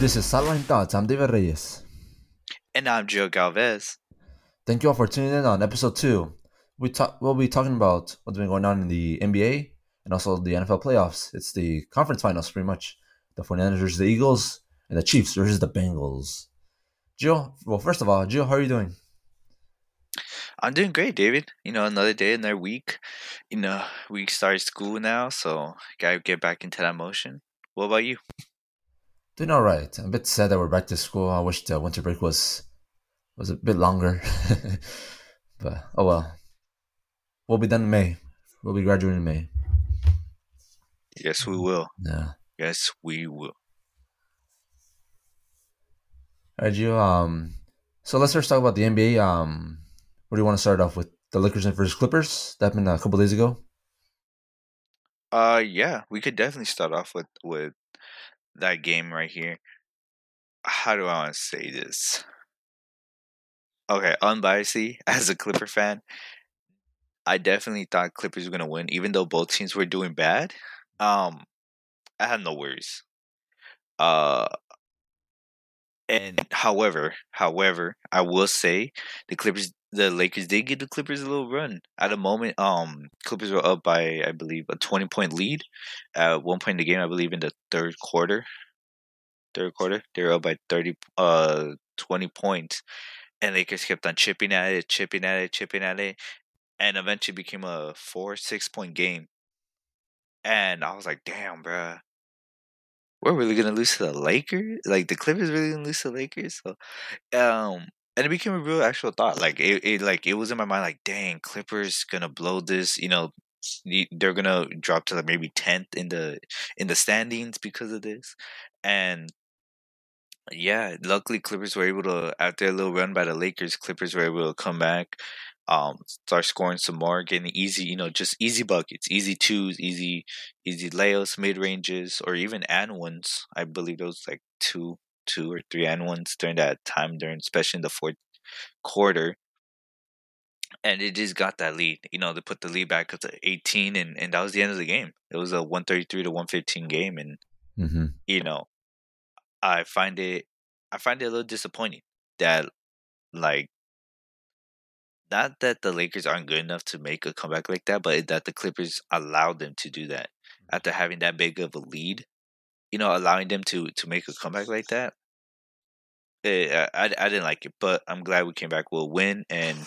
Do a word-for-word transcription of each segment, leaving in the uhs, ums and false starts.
This is Sideline Thoughts. I'm David Reyes. And I'm Joe Galvez. Thank you all for tuning in on episode two. We talk, we'll be talking about what's been going on in the N B A and also the N F L playoffs. It's the conference finals, pretty much. The 49ers versus the Eagles and the Chiefs versus the Bengals. Gio, well, first of all, Gio, how are you doing? I'm doing great, David. You know, another day, another week. You know, we started school now, so gotta get back into that motion. What about you? Doing all right. I'm a bit sad that we're back to school. I wish the winter break was was a bit longer. But, oh well. We'll be done in May. We'll be graduating in May. Yes, we will. Yeah. Yes, we will. All right, Gio. Um, so let's first talk about the N B A. Um, what do you want to start off with? The Lakers versus Clippers? That happened a couple days ago. Uh, yeah, we could definitely start off with with that game right here. How do I want to say this? Okay, unbiasedly, as a Clipper fan, I definitely thought Clippers were gonna win, even though both teams were doing bad. Um, I had no worries. Uh, And however, however, I will say the Clippers, the Lakers did give the Clippers a little run. At a moment, um, Clippers were up by, I believe, a twenty point lead. At one point in the game, I believe in the third quarter. Third quarter, they were up by thirty, uh, twenty points, and Lakers kept on chipping at it, chipping at it, chipping at it, and eventually became a four, six point game. And I was like, damn, bruh. We're really gonna lose to the Lakers? Like the Clippers really gonna lose to the Lakers? So Um, and it became a real actual thought. Like it, it like it was in my mind. Like, dang, Clippers gonna blow this. You know, y- they're gonna drop to like maybe tenth in the in the standings because of this. And yeah, luckily Clippers were able to, after a little run by the Lakers, Clippers were able to come back, um, start scoring some more, getting easy, you know, just easy buckets, easy twos, easy, easy layups, mid ranges, or even and ones. I believe those like two, two or three and ones during that time, during especially in the fourth quarter, and it just got that lead. You know, they put the lead back up to eighteen, and and that was the end of the game. It was a one thirty three to one fifteen game, and Mm-hmm. you know, I find it, I find it a little disappointing that like not that the Lakers aren't good enough to make a comeback like that, but that the Clippers allowed them to do that after having that big of a lead. You know, allowing them to to make a comeback like that. Eh, I, I I didn't like it, but I'm glad we came back with a win. And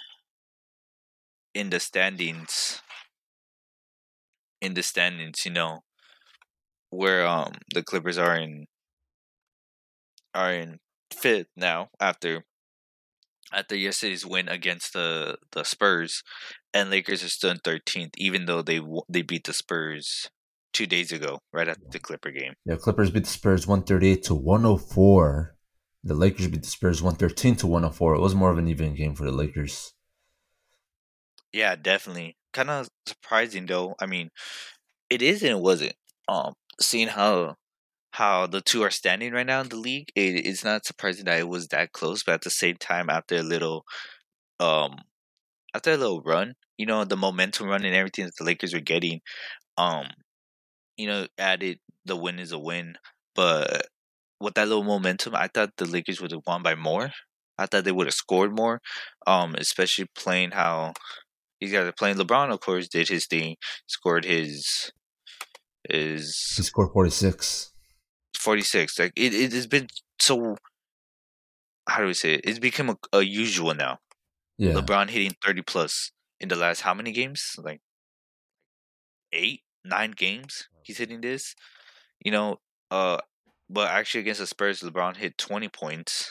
in the standings, in the standings, you know, where um the Clippers are in are in fifth now after after yesterday's win against the the Spurs, and Lakers are still in thirteenth, even though they w- they beat the Spurs two days ago, right after the Clipper game. Yeah, Clippers beat the Spurs one thirty-eight to one oh four. The Lakers beat the Spurs one thirteen to one oh four. It was more of an even game for the Lakers. Yeah, definitely. Kind of surprising though. I mean, it is and it wasn't. Um, seeing how how the two are standing right now in the league, it, it's not surprising that it was that close. But at the same time, after a little um after a little run, you know, the momentum run and everything that the Lakers were getting, um, you know, added the win is a win. But with that little momentum, I thought the Lakers would have won by more. I thought they would have scored more, um, especially playing how these guys are playing. LeBron, of course, did his thing, scored his He his scored forty-six. forty six. Like it, it has been so. How do we say it? It's become a, a usual now. Yeah. LeBron hitting thirty plus in the last how many games? Like eight, nine games. He's hitting this. You know, uh, but actually against the Spurs, LeBron hit twenty points.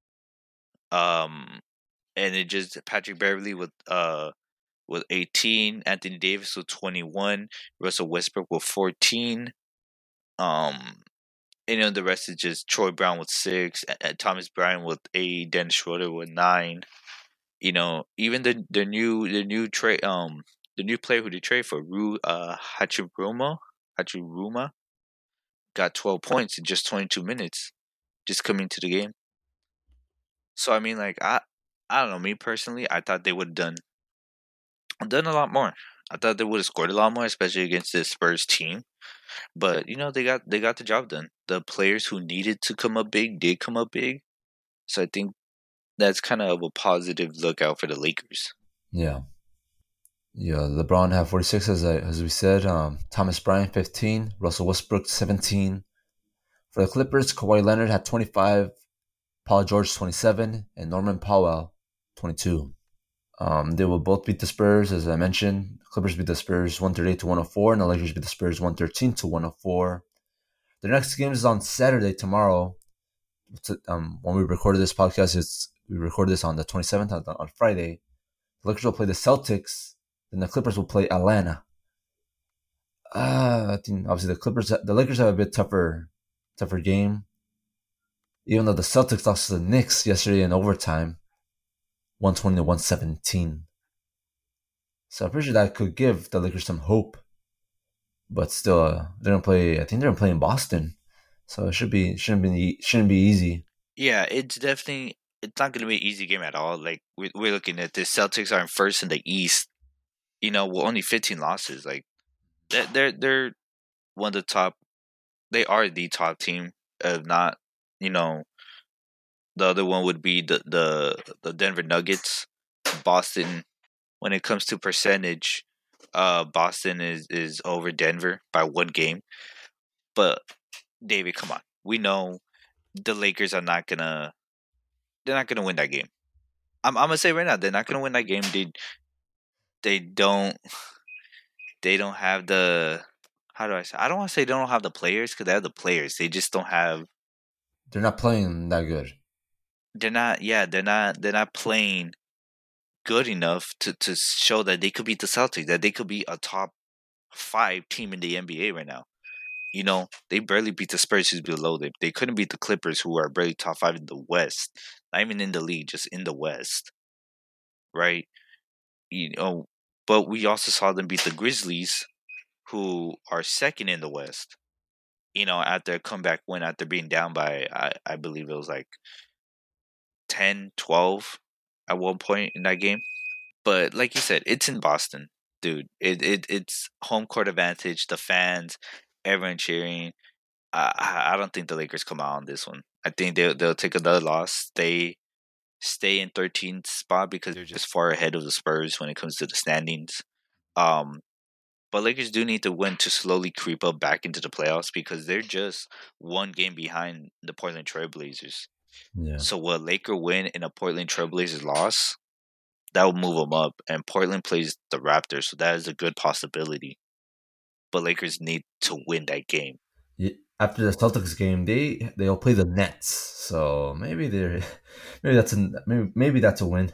Um, and it just Patrick Beverly with uh with eighteen, Anthony Davis with twenty one, Russell Westbrook with fourteen. Um, and, you know, the rest is just Troy Brown with six, uh, Thomas Bryant with eight, Dennis Schroeder with nine. You know, even the the new the new trade um the new player who they trade for, Ru uh Hachiruma Hachiruma got twelve points in just twenty two minutes, just coming to the game. So I mean, like I I don't know, me personally, I thought they would have done done a lot more. I thought they would have scored a lot more, especially against this Spurs team. But you know they got they got the job done. The players who needed to come up big did come up big. So I think that's kind of a positive lookout for the Lakers. Yeah. Yeah, LeBron had forty-six, as I, as we said. Um, Thomas Bryant, fifteen. Russell Westbrook, seventeen. For the Clippers, Kawhi Leonard had twenty-five. Paul George, twenty-seven. And Norman Powell, twenty-two. Um, they will both beat the Spurs, as I mentioned. Clippers beat the Spurs one thirty-eight to one oh four, and the Lakers beat the Spurs one thirteen to one oh four. The next game is on Saturday, tomorrow. Um, when we recorded this podcast, it's we recorded this on the twenty-seventh, on, on Friday. The Lakers will play the Celtics, then the Clippers will play Atlanta. Uh, I think obviously the Clippers, the Lakers have a bit tougher, tougher game. Even though the Celtics lost to the Knicks yesterday in overtime, one twenty to one seventeen. So I'm pretty sure that could give the Lakers some hope. But still, uh, they're gonna play. I think they're gonna play in Boston, so it should be shouldn't be shouldn't be easy. Yeah, it's definitely it's not going to be an easy game at all. Like we're, we're looking at this, Celtics are in first in the East. You know, with only fifteen losses. Like they're they're, they're one of the top. They are the top team. If not, you know, the other one would be the the the Denver Nuggets. Boston, when it comes to percentage, uh, Boston is is over Denver by one game. But David, come on, we know the Lakers are not gonna. They're not gonna win that game. I'm I'm gonna say right now, they're not gonna win that game. They they don't they don't have the how do I say? I don't want to say they don't have the players because they have the players. They just don't have. They're not playing that good. They're not. Yeah, they're not. They're not playing good enough to, to show that they could beat the Celtics. That they could be a top five team in the N B A right now. You know, they barely beat the Spurs, who's below them. They couldn't beat the Clippers, who are barely top five in the West. Not even in the league, just in the West. Right? You know, but we also saw them beat the Grizzlies, who are second in the West. You know, after a comeback win, after being down by, I, I believe it was like ten, twelve at one point in that game. But like you said, it's in Boston, dude. It, it It's home court advantage, the fans, everyone cheering. I I don't think the Lakers come out on this one. I think they'll, they'll take another loss, stay stay in thirteenth spot because they're just far ahead of the Spurs when it comes to the standings. Um, but Lakers do need to win to slowly creep up back into the playoffs because they're just one game behind the Portland Trailblazers. Yeah. So what Laker win in a Portland Trailblazers loss, that will move them up. And Portland plays the Raptors, so that is a good possibility. But Lakers need to win that game. Yeah, after the Celtics game, they they'll play the Nets, so maybe they're maybe that's a maybe maybe that's a win.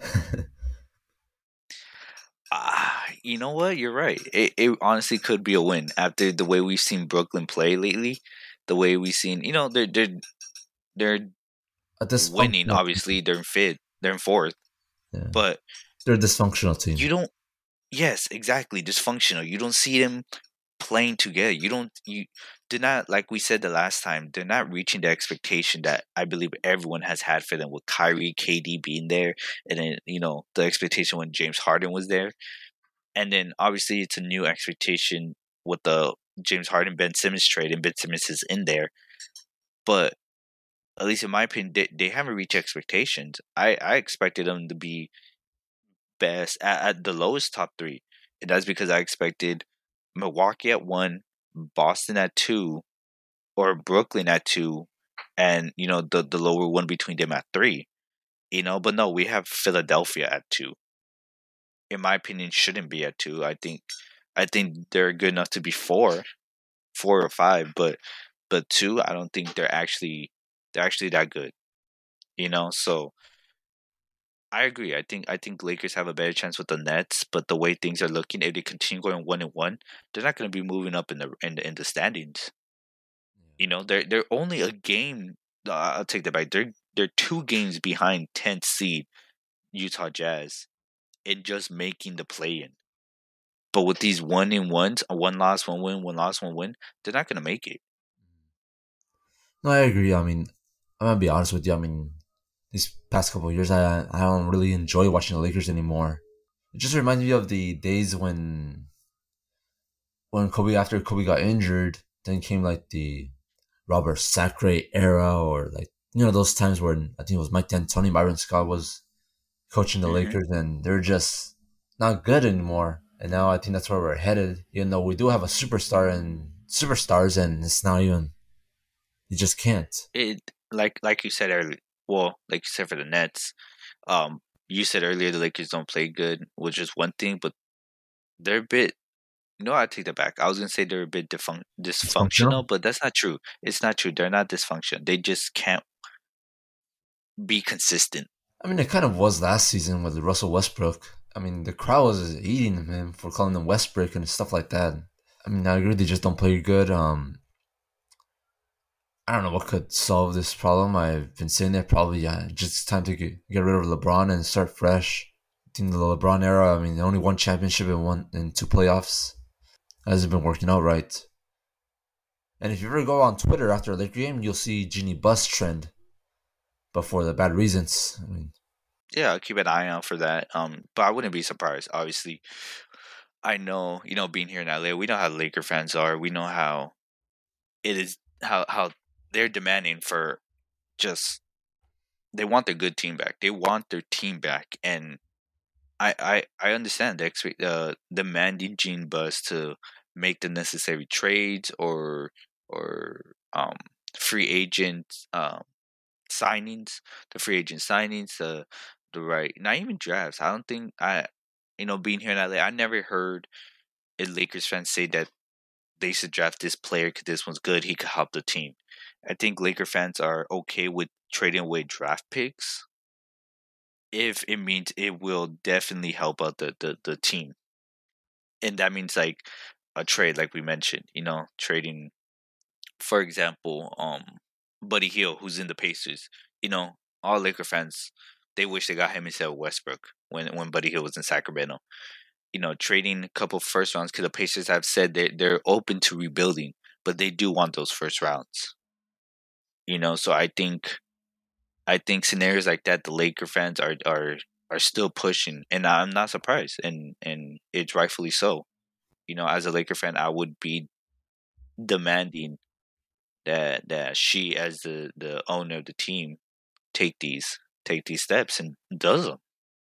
Ah, you know what? You're right. It it honestly could be a win after the way we've seen Brooklyn play lately. The way we've seen, you know, they're they're they're A dysfunctional winning. team. Obviously, they're in fifth, they're in fourth, Yeah. but They're a dysfunctional team. you don't. Yes, exactly. Dysfunctional. You don't see them playing together. You don't. You they're not, like we said the last time. They're not reaching the expectation that I believe everyone has had for them with Kyrie, K D being there, and then you know the expectation when James Harden was there, and then obviously it's a new expectation with the James Harden Ben Simmons trade, and Ben Simmons is in there, but at least in my opinion, they, they haven't reached expectations. I I expected them to be best at, at the lowest top three, and that's because I expected Milwaukee at one, Boston at two, or Brooklyn at two, and you know the the lower one between them at three. You know, but no, we have Philadelphia at two. In my opinion, shouldn't be at two. I think I think they're good enough to be four, four or five, but but two, I don't think they're actually they're actually that good. You know, so I agree. I think I think Lakers have a better chance with the Nets, but the way things are looking, if they continue going one and one, they're not going to be moving up in the in the, in the standings. You know, they're they're only a game. Uh, I'll take that back. They're they're two games behind tenth seed Utah Jazz in just making the play in. But with these one and ones, a one loss, one win, one loss, one win, they're not going to make it. No, I agree. I mean, I'm gonna be honest with you. I mean, these past couple of years, I I don't really enjoy watching the Lakers anymore. It just reminds me of the days when when Kobe after Kobe got injured, Then came like the Robert Sacre era, or like you know those times when I think it was Mike D'Antoni, Byron Scott was coaching the Mm-hmm. Lakers, and they're just not good anymore. And now I think that's where we're headed. Even though we do have a superstar and superstars, and it's not even you just can't. It like like you said earlier. Well, like you said for the Nets, um, you said earlier the Lakers don't play good, which is one thing, but they're a bit. You know, I take that back. I was gonna say they're a bit defun- Dysfunctional. dysfunctional, but that's not true. It's not true. They're not dysfunctional. They just can't be consistent. I mean, it kind of was last season with Russell Westbrook. I mean, the crowd was eating him for calling him Westbrook and stuff like that. I mean, I agree they just don't play good. Um, I don't know what could solve this problem. I've been saying that probably yeah, just time to get, get rid of LeBron and start fresh. I think the LeBron era. I mean, only one championship and one and two playoffs hasn't been working out right. And if you ever go on Twitter after a Laker game, you'll see Genie Bus trend, but for the bad reasons. I mean, Yeah, I'll keep an eye out for that. Um, but I wouldn't be surprised. Obviously, I know you know being here in L A, we know how Laker fans are. We know how it is how how they're demanding for just they want their good team back. They want their team back, and I I I understand the expect uh demanding Gene Bus to make the necessary trades or or um free agent um signings, the free agent signings, the the right not even drafts. I don't think I you know being here in L A, I never heard a Lakers fan say that they should draft this player because this one's good. He could help the team. I think Laker fans are okay with trading away draft picks if it means it will definitely help out the, the, the team. And that means like a trade, like we mentioned, you know, trading, for example, um, Buddy Hield, who's in the Pacers. You know, all Laker fans, they wish they got him instead of Westbrook when when Buddy Hield was in Sacramento. You know, trading a couple first rounds because the Pacers have said they they're open to rebuilding, but they do want those first rounds. You know, so I think I think scenarios like that, the Laker fans are are are still pushing, and I'm not surprised, and and it's rightfully so. You know, as a Laker fan, I would be demanding that that she, as the the owner of the team, take these take these steps and does them.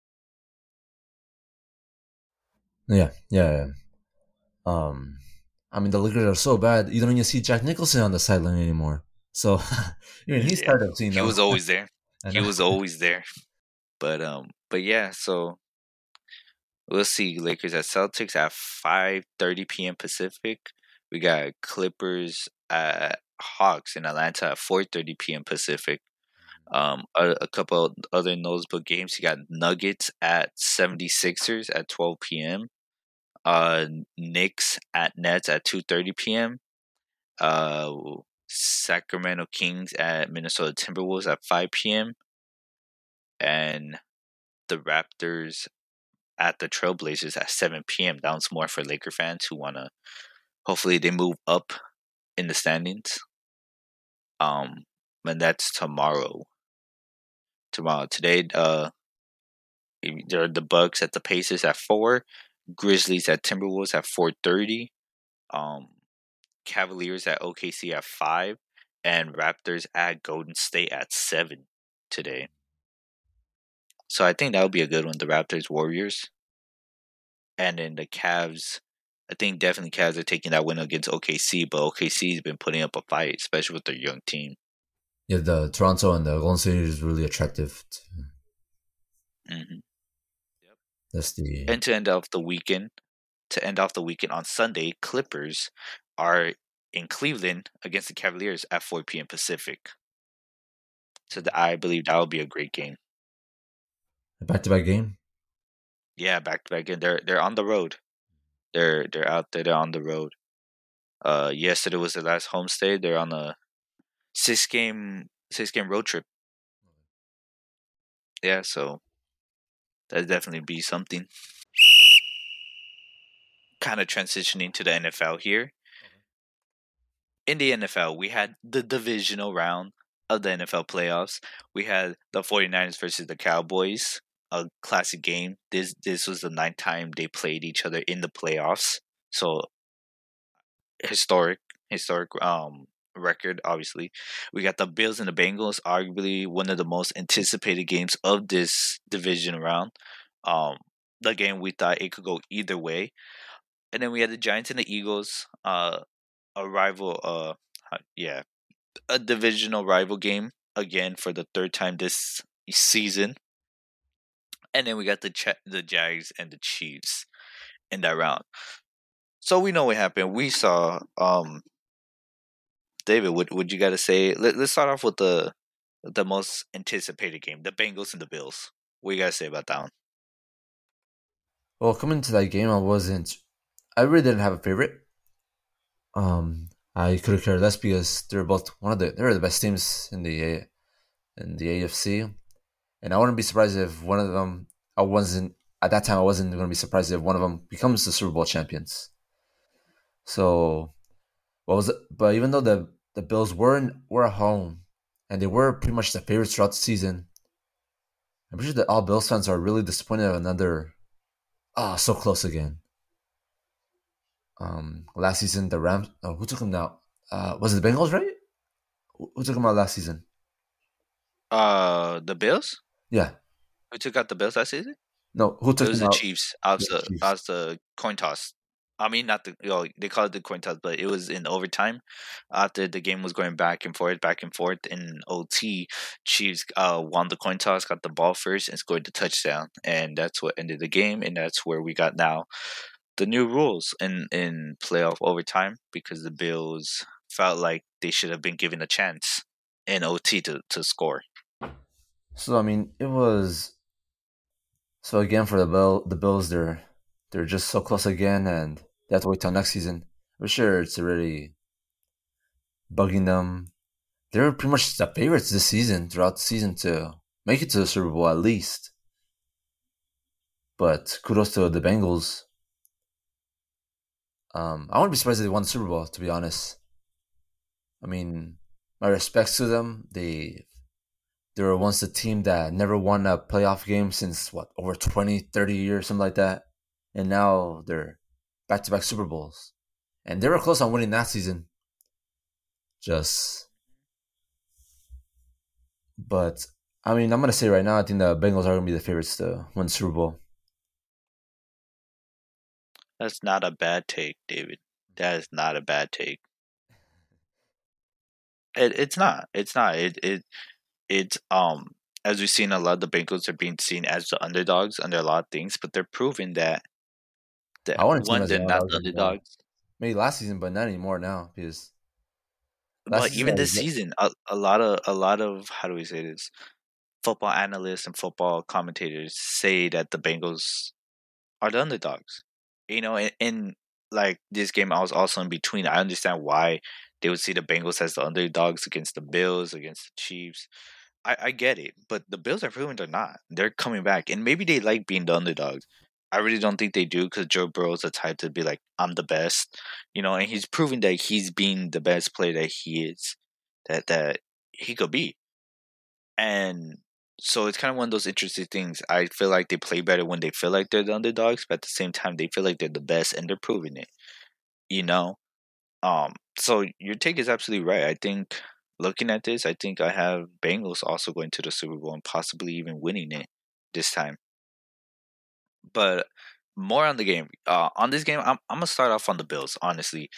yeah, yeah. yeah. Um, I mean, the Lakers are so bad. You don't even see Jack Nicholson on the sideline anymore. So, even he's Yeah, tired of seeing he them. was always there. I He know. was always there. But um, but yeah. So we'll see. Lakers at Celtics at five thirty p.m. Pacific. We got Clippers at Hawks in Atlanta at four thirty p.m. Pacific. Um, a, a couple other notable games. You got Nuggets at seventy-sixers at twelve p.m. Uh, Knicks at Nets at two thirty p.m. Uh, Sacramento Kings at Minnesota Timberwolves at five p.m. And the Raptors at the Trailblazers at seven p.m. That one's more for Laker fans who want to, hopefully, they move up in the standings. Um, and that's tomorrow. Tomorrow. Today, uh, there are the Bucks at the Pacers at four, Grizzlies at Timberwolves at four thirty, um, Cavaliers at O K C at five, and Raptors at Golden State at seven today. So I think that would be a good one. The Raptors Warriors, and then the Cavs. I think definitely Cavs are taking that win against O K C, but O K C's been putting up a fight, especially with their young team. Yeah, the Toronto and the Golden State is really attractive. Mm-hmm. That's the And to end off the weekend, to end off the weekend on Sunday, Clippers are in Cleveland against the Cavaliers at four p.m. Pacific. So the, I believe that will be a great game. back-to-back game. Yeah, back to back. And they're they're on the road. They're they're out there. They're on the road. Uh, yesterday was the last homestay. They're on a six game six game road trip. Yeah, so that definitely be something. Kind of transitioning to the N F L here. In the N F L, we had the divisional round of the N F L playoffs. We had the 49ers versus the Cowboys, a classic game. This this was the ninth time they played each other in the playoffs. So historic. historic um record. Obviously, we got the Bills and the Bengals, arguably one of the most anticipated games of this division round. Um, the game we thought it could go either way, and then we had the Giants and the Eagles. Uh, a rival. Uh, uh, yeah, a divisional rival game again for the third time this season. And then we got the Ch- the Jags and the Chiefs in that round. So we know what happened. We saw um David. What would you got to say? Let, let's start off with the the most anticipated game, the Bengals and the Bills. What you got to say about that one? Well, coming to that game, I wasn't. I really didn't have a favorite. Um, I could have cared less because they're both one of the they're the best teams in the A- in the A F C, and I wouldn't be surprised if one of them. I wasn't at that time. I wasn't going to be surprised if one of them becomes the Super Bowl champions. So what was it? But even though the the Bills were in, were at home and they were pretty much the favorites throughout the season, I'm pretty sure that all Bills fans are really disappointed at another. Ah, oh, so close again. Um, last season the Rams. Oh, who took them out? Uh, was it the Bengals, right? Who who took them out last season? Uh, the Bills. Yeah. Who took out the Bills last season? No, who It took was them the out? Chiefs. I was Yeah, the I Chiefs. was the coin toss. I mean, not the you know, they call it the coin toss, but it was in overtime. After the game was going back and forth, back and forth in O T, Chiefs uh, won the coin toss, got the ball first, and scored the touchdown, and that's what ended the game. And that's where we got now the new rules in in playoff overtime because the Bills felt like they should have been given a chance in O T to to score. So I mean, it was so again for the Bill the Bills. They're they're just so close again, and they have to wait till next season. I'm sure it's already bugging them. They're pretty much the favorites this season, throughout the season, to make it to the Super Bowl at least. But kudos to the Bengals. Um, I wouldn't be surprised if they won the Super Bowl, to be honest. I mean, my respects to them. They they were once a team that never won a playoff game since what, over twenty, thirty years, something like that. And now they're back to back Super Bowls. And they were close on winning that season. Just but I mean, I'm gonna say right now, I think the Bengals are gonna be the favorites to win the Super Bowl. That's not a bad take, David. That is not a bad take. It, it's not. It's not. It it it's um as we've seen a lot of the Bengals are being seen as the underdogs under a lot of things, but they're proving that I that want to see them one, as the they're not underdogs the anymore. underdogs. Maybe last season, but not anymore now because last But season even I this was season, a, a lot of a lot of how do we say this? Football analysts and football commentators say that the Bengals are the underdogs. You know, in, in like this game, I was also in between. I understand why they would see the Bengals as the underdogs against the Bills, against the Chiefs. I, I get it, but the Bills are proving they're not. They're coming back, and maybe they like being the underdogs. I really don't think they do because Joe Burrow's the type to be like, "I'm the best," you know, and he's proving that he's being the best player that he is, that that he could be, and so it's kind of one of those interesting things. I feel like they play better when they feel like they're the underdogs, but at the same time, they feel like they're the best, and they're proving it. You know, um, so your take is absolutely right. I think looking at this, I think I have Bengals also going to the Super Bowl and possibly even winning it this time. But more on the game. Uh, on this game, I'm I'm gonna start off on the Bills, honestly.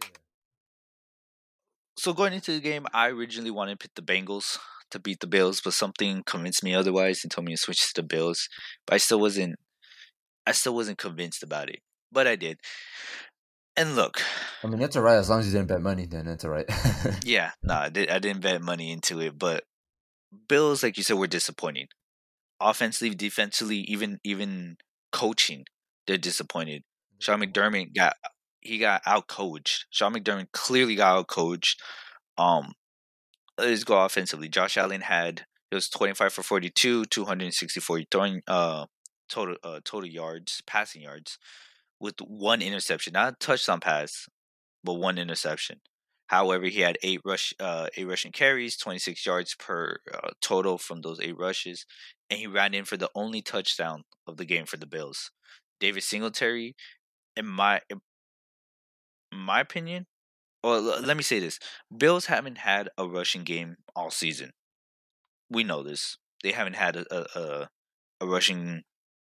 So going into the game, I originally wanted to pick the Bengals to beat the Bills, but something convinced me otherwise and told me to switch to the Bills. But I still wasn't I still wasn't convinced about it. But I did. And look, I mean, that's alright as long as you didn't bet money. Then it's alright. yeah, no, nah, I, did, I didn't bet money into it, but Bills, like you said, were disappointing. Offensively, defensively, even even coaching, they're disappointed. Sean McDermott got he got out coached. Sean McDermott clearly got out coached. Um, let's go offensively. Josh Allen had it was twenty five for forty two, two hundred and sixty four throwing uh total uh total yards, passing yards, with one interception, not a touchdown pass, but one interception. However, he had eight rush, uh, eight rushing carries, twenty six yards per uh, total from those eight rushes, and he ran in for the only touchdown of the game for the Bills. David Singletary, in my in my opinion, Or let me say this: Bills haven't had a rushing game all season. We know this. They haven't had a a, a, a rushing,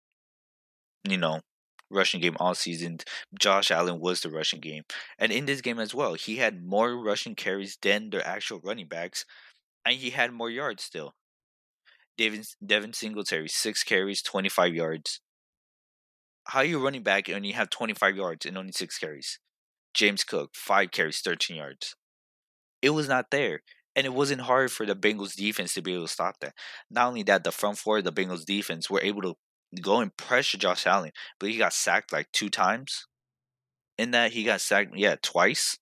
you know, rushing game all season. Josh Allen was the rushing game, and in this game as well, he had more rushing carries than their actual running backs, and he had more yards still. Devin Devin Singletary six carries, twenty five yards. How are you running back and you have twenty five yards and only six carries? James Cook five carries, thirteen yards. It was not there. And it wasn't hard for the Bengals defense to be able to stop that. Not only that, the front four of the Bengals defense were able to go and pressure Josh Allen, but he got sacked like two times. In that, he got sacked, yeah, twice.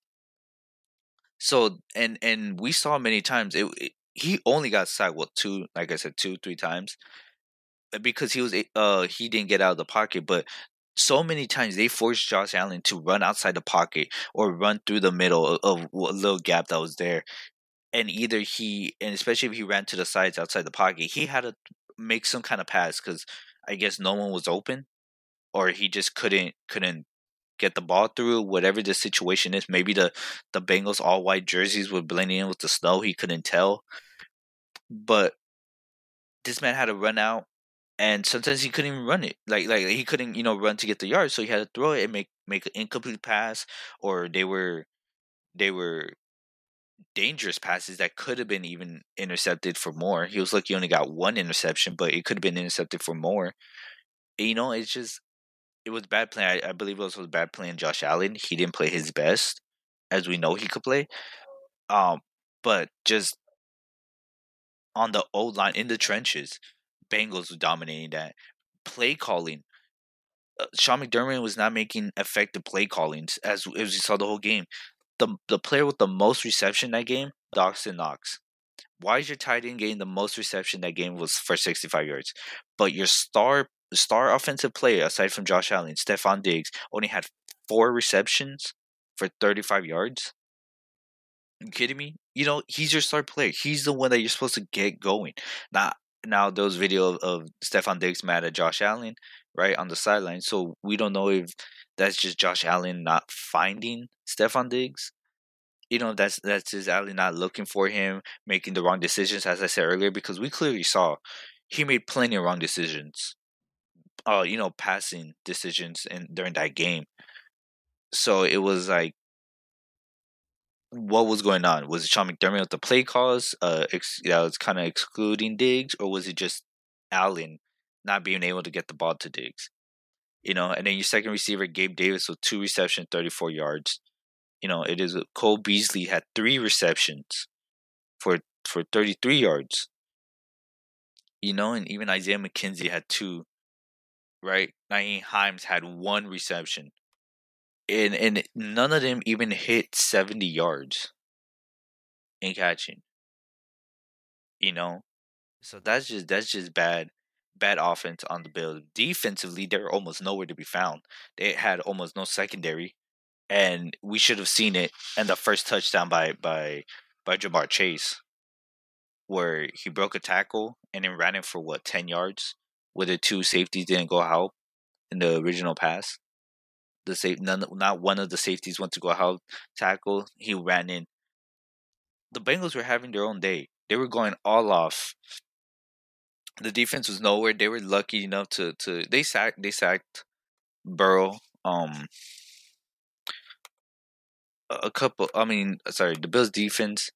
So, and and we saw many times, it, it he only got sacked, what, two, like I said, two, three times. Because he was, uh, he didn't get out of the pocket, but so many times they forced Josh Allen to run outside the pocket or run through the middle of, of a little gap that was there. And either he, and especially if he ran to the sides outside the pocket, he had to make some kind of pass because I guess no one was open, or he just couldn't couldn't get the ball through. Whatever the situation is, maybe the the Bengals all white jerseys were blending in with the snow. He couldn't tell, but this man had to run out, and sometimes he couldn't even run it. Like like he couldn't you know run to get the yard, so he had to throw it and make make an incomplete pass, or they were they were dangerous passes that could have been even intercepted for more. He was lucky he only got one interception, but it could have been intercepted for more. And, you know, it's just it was bad play. I, I believe it was, was bad playing Josh Allen. He didn't play his best, as we know he could play. Um, but just on the old line in the trenches, Bengals were dominating that play calling. Uh, Sean McDermott was not making effective play callings as as we saw the whole game. The the player with the most reception that game, Dawson Knox. Why is your tight end getting the most reception that game was for sixty-five yards? But your star star offensive player, aside from Josh Allen, Stephon Diggs, only had four receptions for thirty-five yards? Are you kidding me? You know, he's your star player. He's the one that you're supposed to get going. Now, now those video of, of Stephon Diggs mad at Josh Allen, right, on the sideline. So we don't know if that's just Josh Allen not finding Stephon Diggs. You know, that's that's just Allen not looking for him, making the wrong decisions, as I said earlier, because we clearly saw he made plenty of wrong decisions. Uh, you know, passing decisions in during that game. So it was like, what was going on? Was it Sean McDermott with the play calls? Uh, ex- that was kind of excluding Diggs, or was it just Allen not being able to get the ball to Diggs? You know, and then your second receiver, Gabe Davis, with two receptions, thirty-four yards. You know, it is Cole Beasley had three receptions for for thirty-three yards. You know, and even Isaiah McKenzie had two, right? Naeem Himes had one reception. And and none of them even hit seventy yards in catching. You know? So that's just that's just bad bad offense on the Bills. Defensively, they're almost nowhere to be found. They had almost no secondary. And we should have seen it in the first touchdown by by by Jamar Chase, where he broke a tackle and then ran it for what ten yards, where the two safeties didn't go out in the original pass. The safe, none, not one of the safeties went to go out tackle. He ran in. The Bengals were having their own day. They were going all off. The defense was nowhere. They were lucky enough to to they sacked they sacked Burrow. Um, a couple. I mean, sorry, the Bills defense.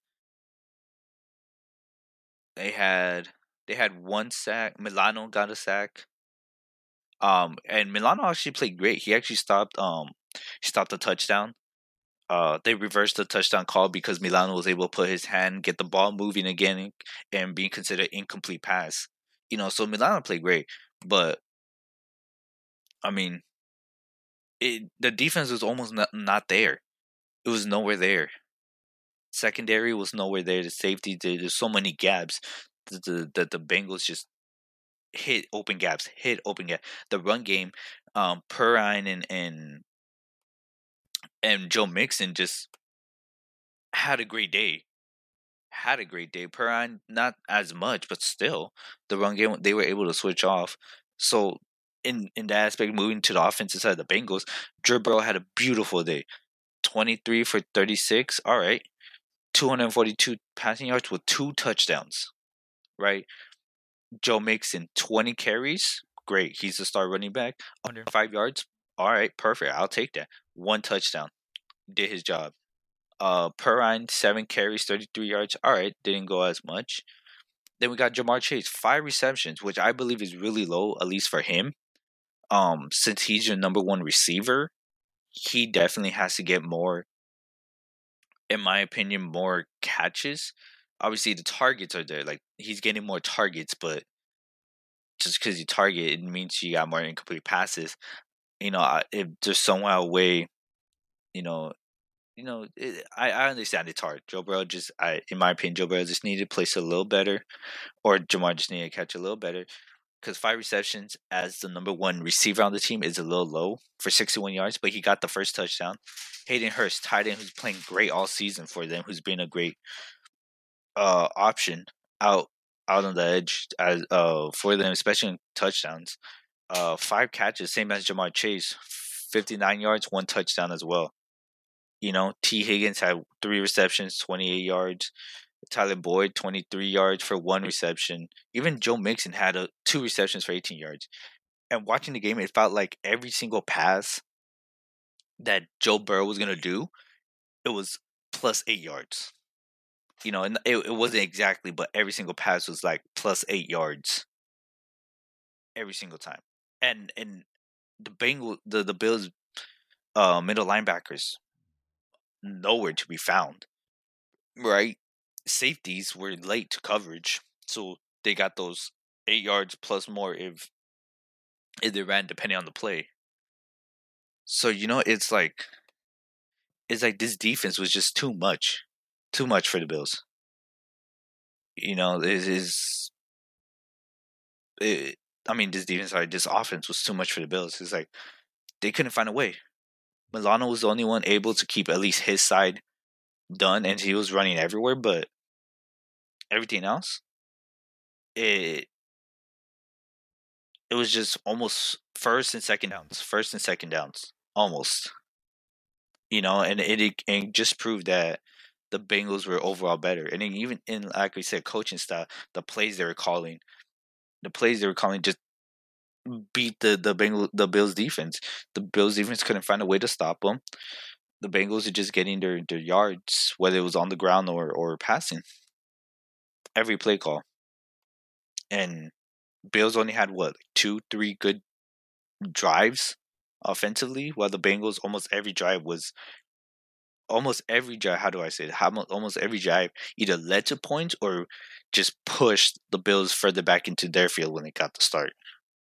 They had they had one sack. Milano got a sack. Um, and Milano actually played great. He actually stopped. Um, he stopped the touchdown. Uh, they reversed the touchdown call because Milano was able to put his hand, get the ball moving again, and, and being considered incomplete pass. You know, so Milano played great, but I mean, it, the defense was almost not, not there. It was nowhere there. Secondary was nowhere there. The safety, there's so many gaps that the, the, the Bengals just hit open gaps, hit open gaps. The run game, um, Perrine and and and Joe Mixon just had a great day. Had a great day. Perrine not as much, but still, the run game they were able to switch off. So in in that aspect, moving to the offensive side of the Bengals, Joe Burrow had a beautiful day. twenty-three for thirty-six. All right. two hundred forty-two passing yards with two touchdowns, right? Joe Mixon, twenty carries. Great. He's the star running back. one hundred five yards. All right. Perfect. I'll take that. One touchdown. Did his job. Uh, Perrine, seven carries, thirty-three yards. All right. Didn't go as much. Then we got Jamar Chase, five receptions, which I believe is really low, at least for him. Um, since he's your number one receiver, he definitely has to get more, in my opinion, more catches. Obviously, the targets are there. Like, he's getting more targets, but just because you target, it means you got more incomplete passes. You know, if there's somehow a way, you know, you know, it, I, I understand it's hard. Joe Burrow just, I, in my opinion, Joe Burrow just needed to place a little better, or Jamar just needed to catch a little better. Because five receptions as the number one receiver on the team is a little low for sixty-one yards, but he got the first touchdown. Hayden Hurst, tight end, who's playing great all season for them, who's been a great uh, option out out on the edge as uh, for them, especially in touchdowns. Uh, five catches, same as Jamar Chase, fifty-nine yards, one touchdown as well. You know, T. Higgins had three receptions, twenty-eight yards. Tyler Boyd, twenty-three yards for one reception. Even Joe Mixon had a, two receptions for eighteen yards. And watching the game, it felt like every single pass that Joe Burrow was going to do, it was plus eight yards. You know, and it, it wasn't exactly, but every single pass was like plus eight yards. Every single time. And and the Bengal, the, the Bills uh, middle linebackers, nowhere to be found. Right? Safeties were late to coverage, so they got those eight yards plus more if if they ran, depending on the play. So you know, it's like it's like this defense was just too much, too much for the Bills. You know, it is. It, I mean, this defense, sorry, this offense was too much for the Bills. It's like they couldn't find a way. Milano was the only one able to keep at least his side done, and he was running everywhere, but everything else, it it was just almost first and second downs, first and second downs, almost. You know, and it, it, it just proved that the Bengals were overall better, and then even in, like we said, coaching style, the plays they were calling, the plays they were calling just beat the the Bengal the Bills defense. The Bills defense couldn't find a way to stop them. The Bengals are just getting their, their yards, whether it was on the ground or, or passing. Every play call. And Bills only had, what, like two, three good drives offensively, while the Bengals, almost every drive was, almost every drive, how do I say it? How, almost every drive either led to points or just pushed the Bills further back into their field when they got the start.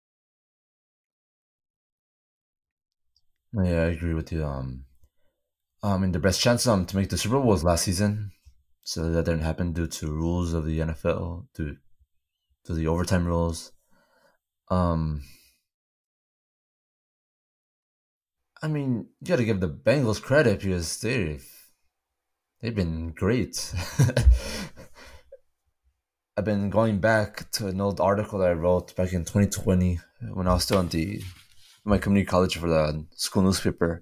Yeah, I agree with you. Um, I mean, the best chance um to make the Super Bowl was last season, so that didn't happen due to rules of the N F L, due to the overtime rules. Um, I mean, you got to give the Bengals credit because they've they've been great. I've been going back to an old article that I wrote back in twenty twenty when I was still in the my community college for the school newspaper.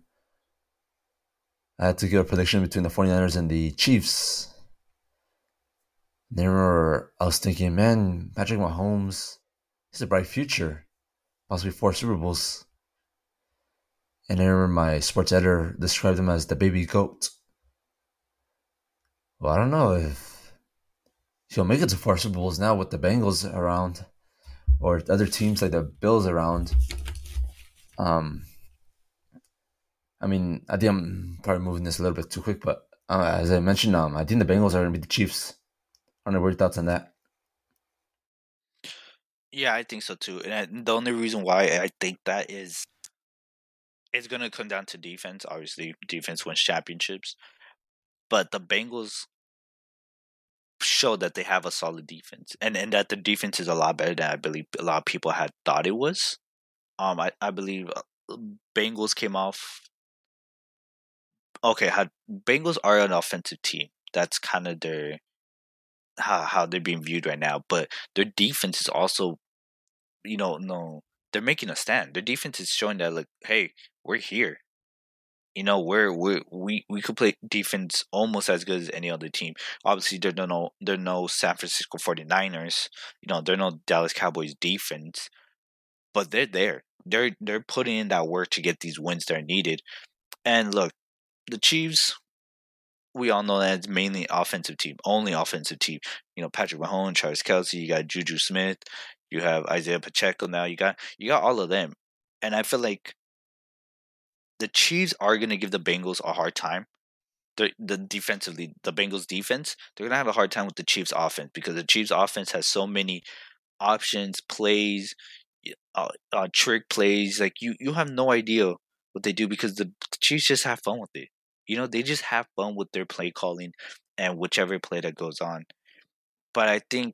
I had to give a prediction between the 49ers and the Chiefs. And I remember I was thinking, man, Patrick Mahomes, he's a bright future. Possibly four Super Bowls. And I remember my sports editor described him as the baby goat. Well, I don't know if he'll make it to four Super Bowls now with the Bengals around or other teams like the Bills around. Um, I mean, I think I'm probably moving this a little bit too quick, but uh, as I mentioned, um, I think the Bengals are going to be the Chiefs. I don't know what your thoughts on that. Yeah, I think so too. And I, the only reason why I think that is it's going to come down to defense. Obviously, defense wins championships. But the Bengals show that they have a solid defense. And and that the defense is a lot better than I believe a lot of people had thought it was. Um, I, I believe Bengals came off... Okay, had, Bengals are an offensive team. That's kind of their... How, how they're being viewed right now. But their defense is also... You know, no... They're making a stand. Their defense is showing that, like, hey, we're here. You know, we're, we're we we could play defense almost as good as any other team. Obviously, they're no they're no San Francisco 49ers. You know, they're no Dallas Cowboys defense, but they're there. They're they're putting in that work to get these wins that are needed. And look, the Chiefs, we all know that it's mainly offensive team, only offensive team. You know, Patrick Mahomes, Travis Kelce, you got Juju Smith, you have Isaiah Pacheco now. You got you got all of them, and I feel like the Chiefs are gonna give the Bengals a hard time. The the defensively, the Bengals defense, they're gonna have a hard time with the Chiefs offense because the Chiefs offense has so many options, plays, uh, uh, trick plays. Like you, you have no idea what they do because the Chiefs just have fun with it. You know, they just have fun with their play calling and whichever play that goes on. But I think,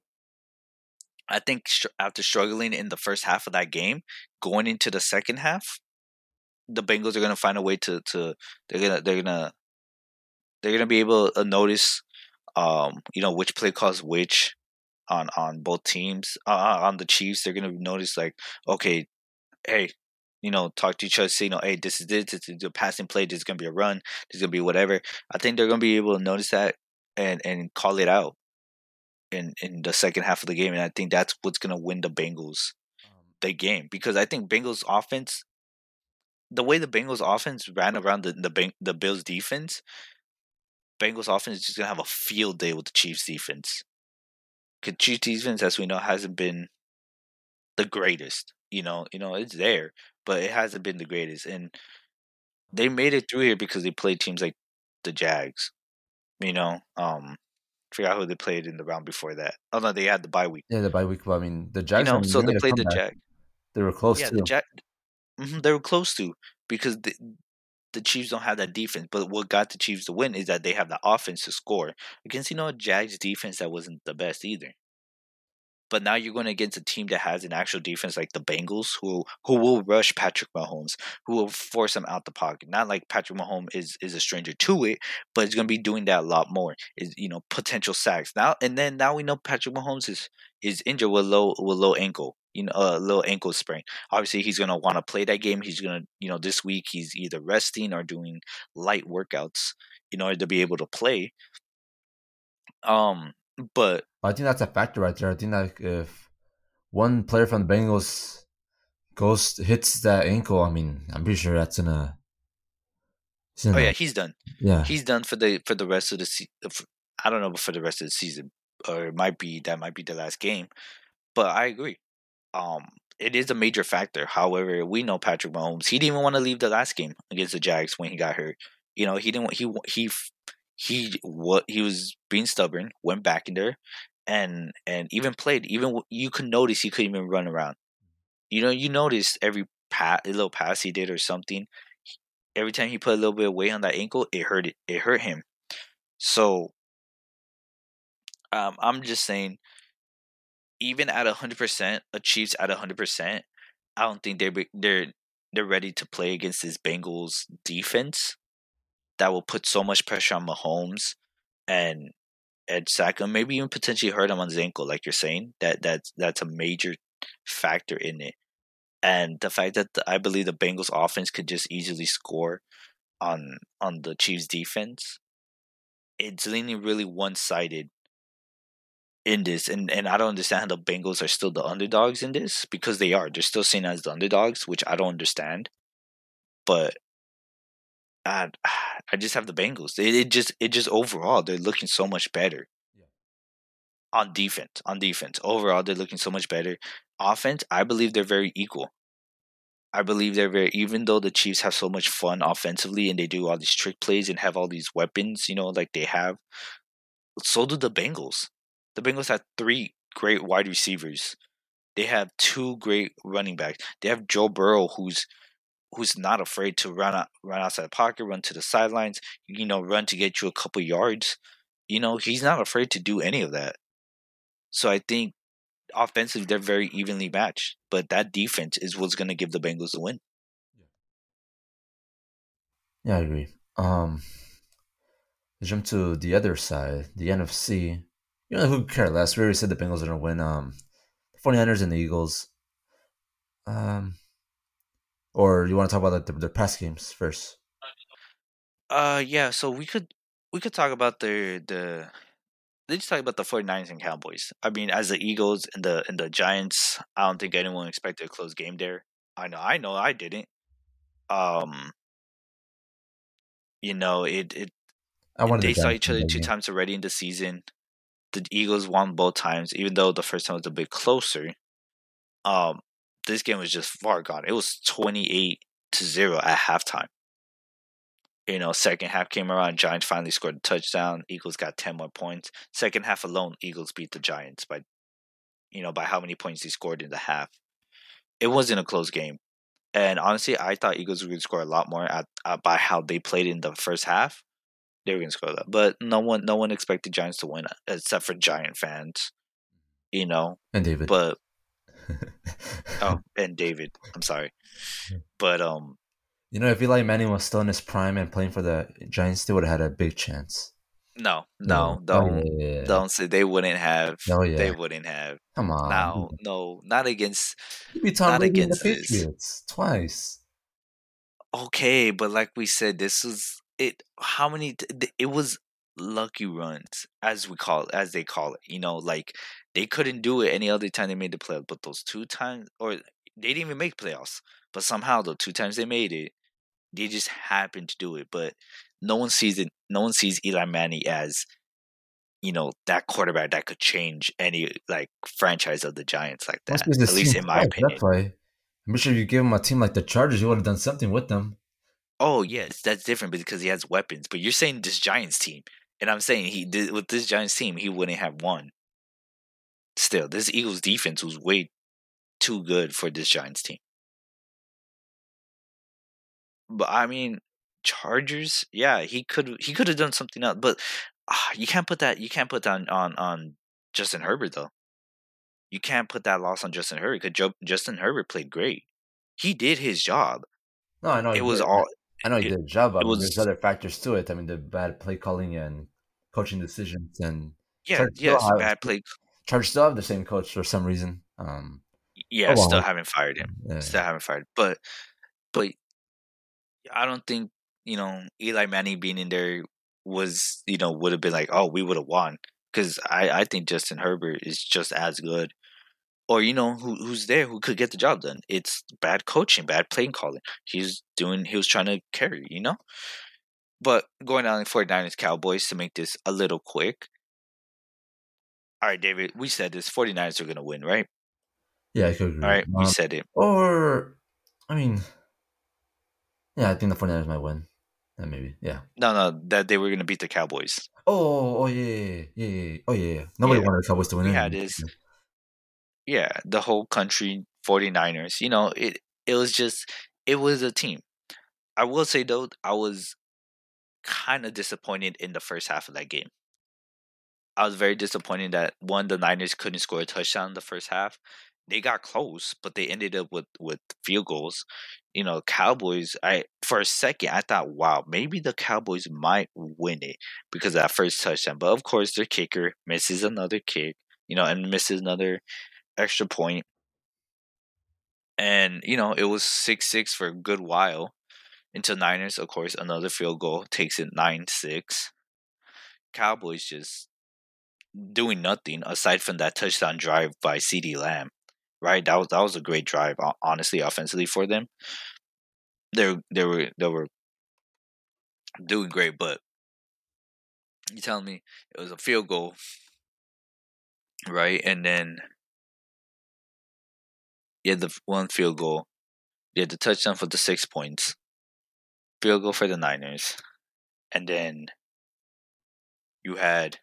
I think str- after struggling in the first half of that game, going into the second half, the Bengals are gonna find a way to to they're gonna they're gonna they're gonna be able to notice, um, you know, which play calls which on on both teams. Uh, on the Chiefs, they're gonna notice like, okay, hey, you know, talk to each other, say, you know, hey, this is this, this is a passing play, this is gonna be a run, this is gonna be whatever. I think they're gonna be able to notice that and and call it out in in the second half of the game, and I think that's what's gonna win the Bengals Um, the game because I think Bengals offense, the way the Bengals offense ran around the the Beng- the Bills defense, Bengals offense is just gonna have a field day with the Chiefs defense. Because Chiefs defense, as we know, hasn't been the greatest. You know, you know, it's there, but it hasn't been the greatest. And they um, made it through here because they played teams like the Jags. You know, um, forgot who they played in the round before that. Oh no, they had the bye week. yeah, the bye week. But I mean, the You Jags. I know, mean, so they they made a played the comeback. Jag. They were close Yeah, the too. Jag. hmm they were close to because the the Chiefs don't have that defense. But what got the Chiefs to win is that they have the offense to score against, you know, a Jags defense that wasn't the best either. But now you're going against a team that has an actual defense like the Bengals, who who will rush Patrick Mahomes, who will force him out the pocket. Not like Patrick Mahomes is is a stranger to it, but he's going to be doing that a lot more. Is, you know, potential sacks now, and then now we know Patrick Mahomes is is injured with low with low ankle, you know, a uh, low ankle sprain. Obviously, he's going to want to play that game. He's going to, you know, this week he's either resting or doing light workouts in order to be able to play. Um, but I think that's a factor right there. I think that if one player from the Bengals goes hits that ankle, I mean, I'm pretty sure that's gonna. It's Oh gonna yeah, he's done. yeah. He's done for the for the rest of the se- f- I don't know, but for the rest of the season, or it might be that might be the last game. But I agree. Um, it is a major factor. However, we know Patrick Mahomes. He didn't even want to leave the last game against the Jags when he got hurt. You know, he didn't. He he he what he was being stubborn. Went back in there, and and even played. Even you could notice he couldn't even run around. You know, you noticed every pat, little pass he did or something. Every time he put a little bit of weight on that ankle, it hurt it. It hurt him. So um, I'm just saying, even at a hundred percent, a Chiefs at a hundred percent, I don't think they're they're they're ready to play against this Bengals defense that will put so much pressure on Mahomes and Ed sack him, maybe even potentially hurt him on his ankle, like you're saying. That that's that's a major factor in it, and the fact that the, I believe the Bengals offense could just easily score on on the Chiefs defense. It's leaning really one sided in this, and and I don't understand how the Bengals are still the underdogs in this because they are. They're still seen as the underdogs, which I don't understand. But I, I just have the Bengals. It, it just it just overall they're looking so much better Yeah. on defense. On defense, overall they're looking so much better. Offense, I believe they're very equal. I believe they're very even though the Chiefs have so much fun offensively and they do all these trick plays and have all these weapons, you know, like they have. So do the Bengals. The Bengals have three great wide receivers. They have two great running backs. They have Joe Burrow, who's who's not afraid to run out, run outside the pocket, run to the sidelines, you know, run to get you a couple yards. You know, he's not afraid to do any of that. So I think offensively they're very evenly matched. But that defense is what's going to give the Bengals the win. Yeah, yeah, I agree. Um, let's jump to the other side, the N F C. You know who could care less? We already said the Bengals are gonna win. Um, the 49ers and the Eagles. Um, or you want to talk about like the, their past games first? Uh, yeah. So we could we could talk about the the. Let's talk about the 49ers and Cowboys. I mean, as the Eagles and the and the Giants, I don't think anyone expected a close game there. I know, I know, I didn't. Um, you know, it it I wanted the they saw Giants each to win other that two game. times already in the season. The Eagles won both times, even though the first time was a bit closer. Um, this game was just far gone. It was twenty-eight to zero at halftime. You know, second half came around, Giants finally scored a touchdown. Eagles got ten more points. Second half alone, Eagles beat the Giants by, you know, by how many points they scored in the half. It wasn't a close game. And honestly, I thought Eagles were going to score a lot more at, uh, by how they played in the first half. They were going to score that, but no one, no one expected Giants to win, except for Giant fans, you know. And David. But oh, and David, I'm sorry, but um, you know, if Eli Manning was still in his prime and playing for the Giants, they would have had a big chance. no, Yeah. no, Oh, don't, yeah, yeah, yeah. don't say they wouldn't have. Oh, yeah. They wouldn't have. Come on. No, no, not against. You beat Tom not Brady and the against this. Patriots twice. Okay, but like we said, this was it. How many? t- It was lucky runs, as we call it, as they call it. You know, like they couldn't do it any other time they made the playoffs, but those two times, or they didn't even make playoffs, but somehow the two times they made it, they just happened to do it. But no one sees it. No one sees Eli Manning as, you know, that quarterback that could change any like franchise of the Giants like that. Must be the At least team in my twice, opinion. That's why. I'm sure you gave him a team like the Chargers, you would have done something with them. Oh yes, that's different because he has weapons. But you're saying this Giants team, and I'm saying he did with this Giants team, he wouldn't have won. Still, this Eagles defense was way too good for this Giants team. But I mean, Chargers, yeah, he could he could have done something else. But uh, you can't put that you can't put that on on, on Justin Herbert though. You can't put that loss on Justin Herbert because jo- Justin Herbert played great. He did his job. No, I know. It He was did. all. I know he It, did a job. I it mean, there's was other factors to it. I mean, the bad play calling and coaching decisions, and yeah, Chargers still yes, have bad play. Chargers still have the same coach for some reason. Um, Yeah, oh, still well. haven't fired him. Yeah. Still haven't fired. But but I don't think, you know, Eli Manning being in there was, you know, would have been like, oh, we would have won. Because I, I think Justin Herbert is just as good. Or, you know, who who's there who could get the job done. It's bad coaching, bad playing calling. He's doing, he was trying to carry, you know? But going on for 49ers Cowboys to make this a little quick. All right, David, we said this 49ers are going to win, right? Yeah, I could agree. All right, we Um, said it. Or, I mean, yeah, I think the 49ers might win. Yeah, maybe, yeah. No, no, that they were going to beat the Cowboys. Oh, oh yeah, yeah, yeah, yeah. Oh yeah, yeah. Nobody Yeah. wanted the Cowboys to win. We anyway. had this. Yeah, the whole country 49ers. You know, it it was just it was a team. I will say though, I was kind of disappointed in the first half of that game. I was very disappointed that one, the Niners couldn't score a touchdown in the first half. They got close, but they ended up with with field goals. You know, Cowboys. I for a second I thought, wow, maybe the Cowboys might win it because of that first touchdown. But of course, their kicker misses another kick. You know, and misses another extra point. And, you know, it was six six for a good while until Niners, of course, another field goal takes it nine six. Cowboys just doing nothing aside from that touchdown drive by CeeDee Lamb, right? That was that was a great drive, honestly, offensively for them. They they were they were doing great, but you telling me it was a field goal, right? And then you had the one field goal, you had the touchdown for the six points, field goal for the Niners, and then you had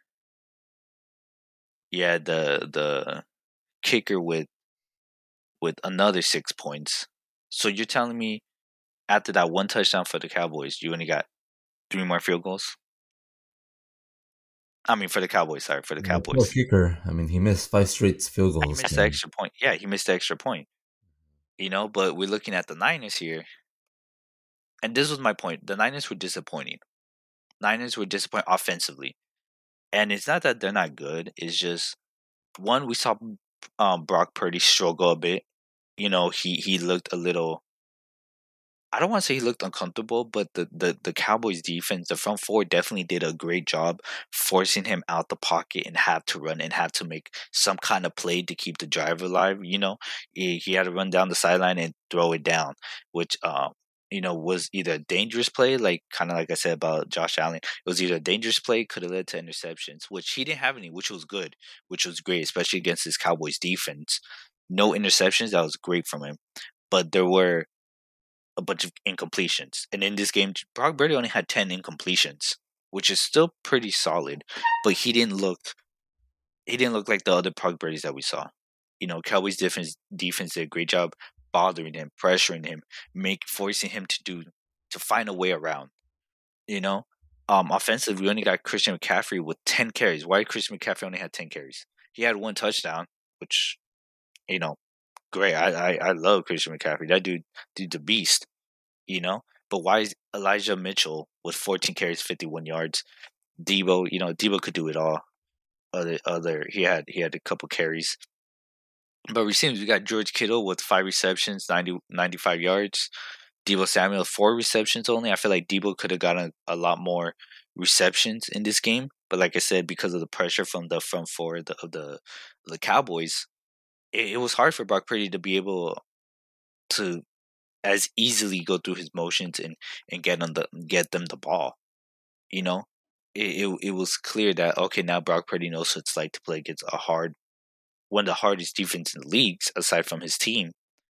you had the the kicker with with another six points. So you're telling me after that one touchdown for the Cowboys, you only got three more field goals? I mean, for the Cowboys, sorry, for the Yeah, Cowboys. poor kicker. I mean, he missed five straight field He goals. missed the extra point. Yeah, he missed the extra point. You know, but we're looking at the Niners here. And this was my point. The Niners were disappointing. Niners were disappointing offensively. And it's not that they're not good. It's just, one, we saw um, Brock Purdy struggle a bit. You know, he, he looked a little I don't want to say he looked uncomfortable, but the, the, the Cowboys defense, the front four definitely did a great job forcing him out the pocket and have to run and have to make some kind of play to keep the drive alive. You know, he, he had to run down the sideline and throw it down, which, uh, you know, was either a dangerous play, like kind of like I said about Josh Allen. It was either a dangerous play, could have led to interceptions, which he didn't have any, which was good, which was great, especially against this Cowboys defense. No interceptions, that was great from him. But there were a bunch of incompletions. And in this game, Brock Purdy only had ten incompletions, which is still pretty solid. But he didn't look he didn't look like the other Brock Purdy's that we saw. You know, Cowboys defense defense did a great job bothering him, pressuring him, make forcing him to do to find a way around. You know, um, offensively, we only got Christian McCaffrey with ten carries. Why Christian McCaffrey only had ten carries? He had one touchdown, which, you know, great. I, I, I love Christian McCaffrey. That dude, dude's a beast, you know. But why is Elijah Mitchell with fourteen carries, fifty-one yards? Debo, you know, Debo could do it all. Other, other, he had he had a couple carries. But receivers, we got George Kittle with five receptions, ninety, ninety-five yards. Debo Samuel, four receptions only. I feel like Debo could have gotten a, a lot more receptions in this game. But like I said, because of the pressure from the front four of the, of the, the Cowboys, it, it was hard for Brock Purdy to be able to as easily go through his motions and, and get on the get them the ball. You know, it, it it was clear that okay, now Brock Purdy knows what it's like to play against a hard, one of the hardest defense in the leagues aside from his team.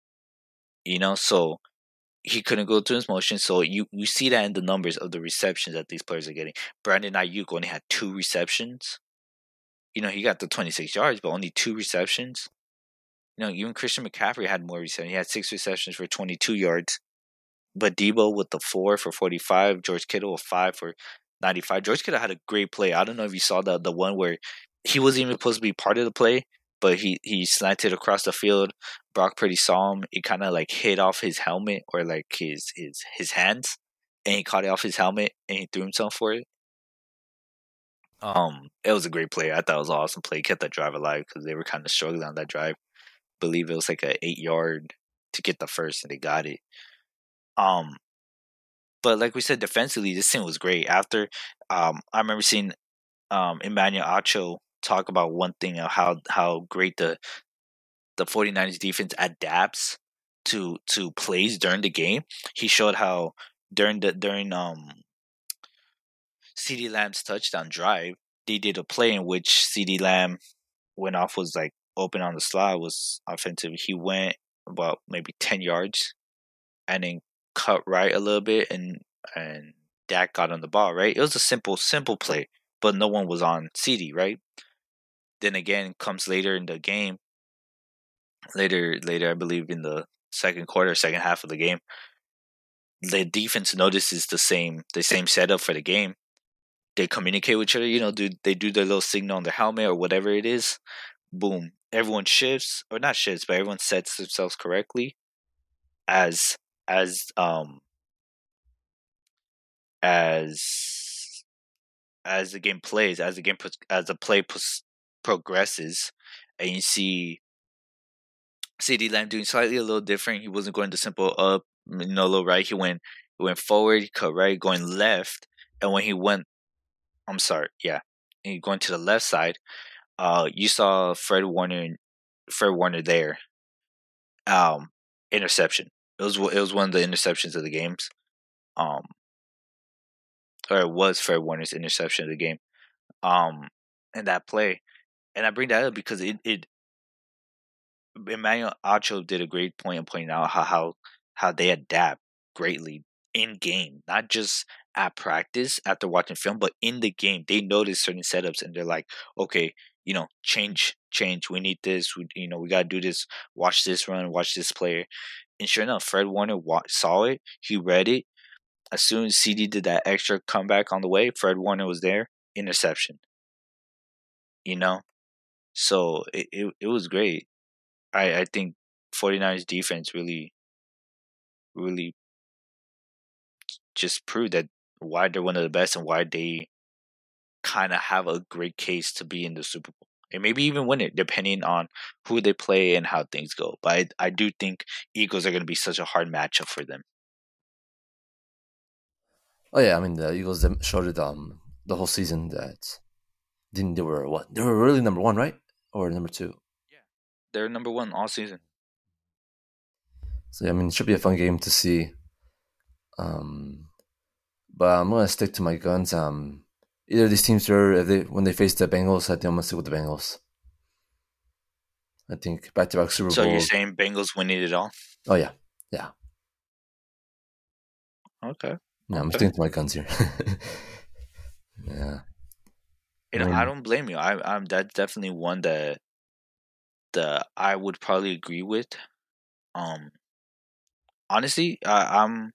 You know, so he couldn't go through his motions. So you you see that in the numbers of the receptions that these players are getting. Brandon Ayuk only had two receptions. You know, he got the twenty-six yards, but only two receptions. You know, even Christian McCaffrey had more receptions. He had six receptions for twenty-two yards. But Debo with the four for forty-five. George Kittle with five for ninety-five. George Kittle had a great play. I don't know if you saw the, the one where he wasn't even supposed to be part of the play, but he, he slanted across the field. Brock Purdy saw him. It kind of like hit off his helmet or like his, his, his hands. And he caught it off his helmet and he threw himself for it. Um, It was a great play. I thought it was an awesome play. He kept that drive alive because they were kind of struggling on that drive. Believe it was like a eight yard to get the first and they got it. Um, but like we said, defensively, this team was great. After, um, I remember seeing um Emmanuel Acho talk about one thing of how how great the the 49ers defense adapts to to plays during the game. He showed how during the during um CeeDee Lamb's touchdown drive, they did a play in which CeeDee Lamb went off, was like open on the slot, was offensive. He went about maybe ten yards and then cut right a little bit, and and Dak got on the ball, right? It was a simple, simple play, but no one was on CeeDee, right? Then again, comes later in the game, later, later, I believe in the second quarter, second half of the game, the defense notices the same, the same setup for the game. They communicate with each other, you know, do they do their little signal on their helmet or whatever it is? Boom, everyone shifts, or not shifts, but everyone sets themselves correctly as as um as as the game plays, as the game as the play progresses, and you see CeeDee Lamb doing slightly a little different. He wasn't going the simple up, you know, little right. He went he went forward, he cut right, going left, and when he went, I'm sorry, yeah, and he going to the left side. Uh, you saw Fred Warner, Fred Warner there. Um, interception. It was it was one of the interceptions of the games. Um, or it was Fred Warner's interception of the game. Um, in that play, and I bring that up because it it Emmanuel Acho did a great point of pointing out how how how they adapt greatly in game, not just at practice after watching film, but in the game. They notice certain setups and they're like, okay, you know, change, change. We need this. We, you know, we gotta do this. Watch this run. Watch this player. And sure enough, Fred Warner wa- saw it. He read it. As soon as CeeDee did that extra comeback on the way, Fred Warner was there. Interception. You know, so it it, it was great. I, I think 49ers defense really, really just proved that why they're one of the best and why they kind of have a great case to be in the Super Bowl. And maybe even win it, depending on who they play and how things go. But I, I do think Eagles are going to be such a hard matchup for them. Oh yeah, I mean the Eagles showed it um the whole season that didn't they were what they were really number one, right, or number two? Yeah, they're number one all season. So I mean, it should be a fun game to see. Um, but I'm gonna stick to my guns. Um, either of these teams are if they when they face the Bengals, I think I'm gonna stick with the Bengals. I think back to back Super So you're Bowls. saying Bengals winning it all? Oh yeah, yeah. Okay. No, I'm Okay. sticking to my guns here. Yeah. You know, I I mean, don't blame you. I, I'm that's definitely one that the I would probably agree with. Um, honestly, uh, I'm.